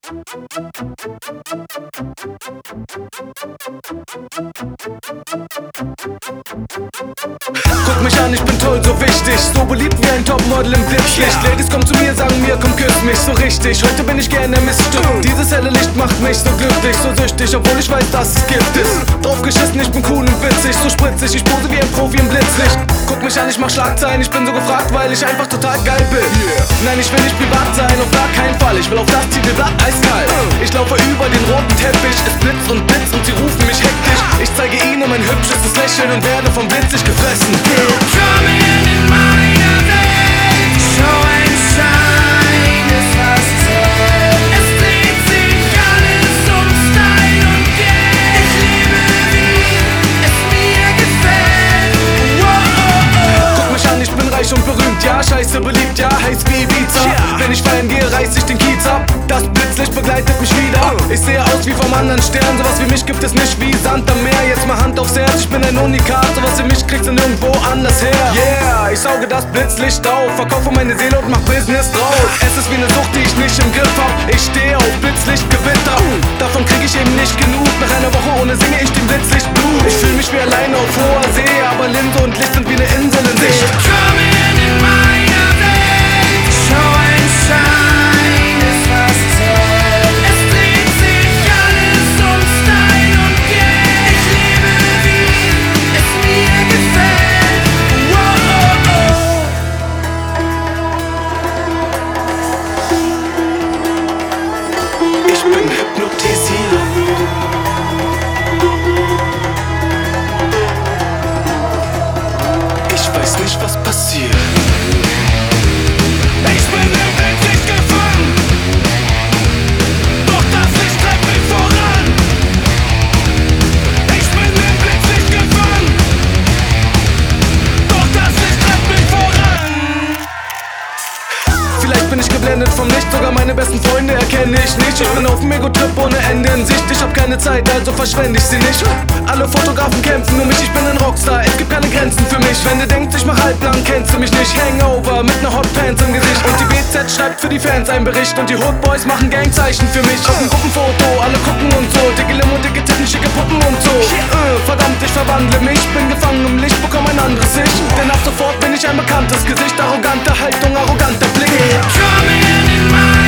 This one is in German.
Guck mich an, ich bin toll, so wichtig, so beliebt wie ein Topmodel im Blitzlicht. Ladies kommen zu mir, sagen mir, komm küss mich, so richtig. Heute bin ich gerne Miststück. Dieses helle Licht macht mich so glücklich, so süchtig, obwohl ich weiß, dass es gibt es. Drauf geschissen, ich bin cool und witzig, so spritzig, ich pose wie ein Profi im Blitzlicht. Guck mich an, ich mach Schlagzeilen, ich bin so gefragt, weil ich einfach total geil bin. Nein, ich will nicht privat sein, auf gar keinen Fall. Ich will auf das Titelblatt eiskalt. Ich laufe über den roten Teppich, es blitzt und sie rufen mich hektisch. Ich zeige ihnen mein hübschestes Lächeln und werde vom Blitzlicht gefressen. Komm in meiner Welt, Show and Shine ist was zählt. Es dreht sich alles um Style und Geld. Ich liebe, wie es mir gefällt. Guck mich an, ich bin reich und berühmt, ja, scheiße beliebt, ja, heiß wie Ibiza. Wenn ich feiern gehe, reiß ich den Kiez ab. Das Blitzlicht begleitet mich wieder. Ich sehe aus wie vom anderen Stern, sowas wie mich gibt es nicht wie Sand am Meer. Jetzt mal Hand aufs Herz, ich bin ein Unikat, sowas wie mich kriegst du nirgendwo anders her. Yeah, ich sauge das Blitzlicht auf, verkaufe meine Seele und mach Business draus. Es ist wie eine Sucht, die ich nicht im Griff hab. Ich stehe auf Blitzlichtgewitter, davon krieg ich eben nicht genug. Nach einer Woche ohne singe ich den Blitzlicht Blues. Ich fühl mich wie alleine auf hoher See, aber Linse und Licht sind wie eine Insel in Sicht. Komm in meiner Welt, Show and Shine ist was zählt. Es dreht sich alles um Style und Geld. Ich liebe, wie es mir gefällt. Ich bin hypnotisiert. Ich weiß nicht, was passiert. Ich bin im Blitzlicht gefangen, doch das Licht treibt mich voran. Ich bin im Blitzlicht gefangen, doch das Licht treibt mich voran. Vielleicht bin ich geblendet vom Licht, sogar meine besten Freunde erkenne ich nicht. Ich bin auf dem Ego-Trip ohne Ende in Sicht. Ich hab keine Zeit, also verschwende ich sie nicht. Alle Fotografen kämpfen um mich, ich bin ein Rockstar, es gibt keine Grenzen für mich. Wenn du denkst, ich mach halblang, kennst du mich nicht. Hangover mit ner Hotpants im Gesicht. Und die BZ schreibt für die Fans einen Bericht. Und die Hoodboys machen Gangzeichen für mich. Auf dem Gruppenfoto, alle gucken und so. Dicke Limo, dicke Titten, schicke Puppen und so. Verdammt, ich verwandle mich, bin gefangen im Licht, bekomme ein anderes Licht. Denn ab sofort bin ich ein bekanntes Gesicht. Arrogante Haltung, arroganter Blick. Komm in meiner